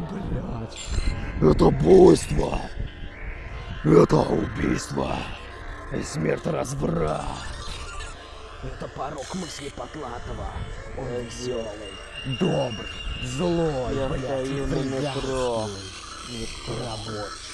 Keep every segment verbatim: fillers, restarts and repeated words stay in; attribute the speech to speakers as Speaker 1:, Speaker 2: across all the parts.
Speaker 1: Блять. Это буйство. Это убийство. И смерть разврат. Это порок мысли Потлатова. Он веселый, добрый, злой,
Speaker 2: Я
Speaker 1: блядь,
Speaker 2: стою на метро.
Speaker 1: рабочий.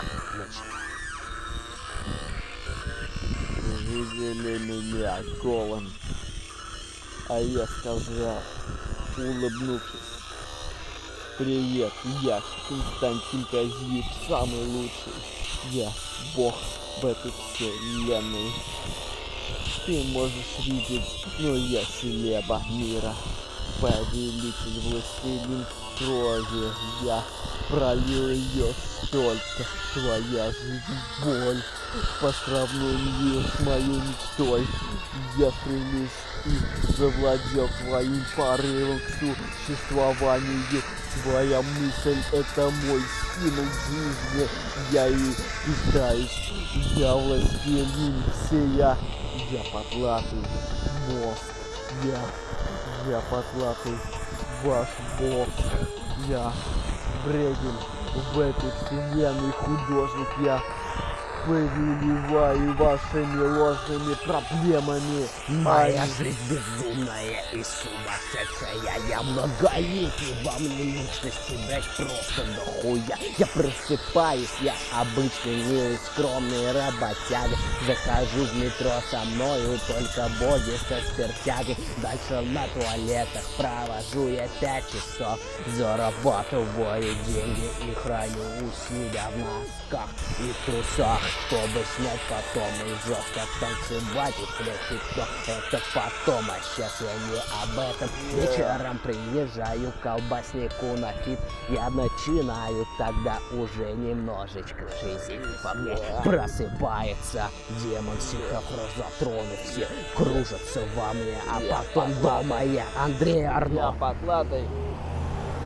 Speaker 2: Видели меня голым, а я сказал, улыбнувшись: привет, я Константин Казиев, самый лучший. Я бог в этой вселенной. Ты можешь видеть, но я селеба мира. Повелитель, властелин крови. Я пролил ее столько. Твоя жизнь боль по сравнению с моей мечтой. Я стремлюсь и завладел твоим порывом к существованию. Твоя мысль — это мой стимул жизни. Я и питаюсь. Я властелин всея. Я потлатый мост. Я, я потлатый ваш бог. Я Брегель в этой вселенной художник. Я повелеваю вашими ложными проблемами.
Speaker 1: Моя жизнь безумная и сумасшедшая. Я многолетний во мне личности, блять, просто дохуя. Я просыпаюсь, я обычный, милый, скромный работяга. Захожу в метро, со мною только боги со спиртягой. Дальше на туалетах провожу я пять часов. Зарабатываю деньги и храню у себя в носках и трусах, чтобы снять потом и жестко танцевать и флексить, но это потом, а сейчас я не об этом. Вечером приезжаю к колбаснику на фит, я начинаю тогда уже немножечко шизить. По мне просыпается демон психофрозотрона, все кружатся во мне, а потом дома я Андрей
Speaker 2: Я
Speaker 1: Арно.
Speaker 2: потлатый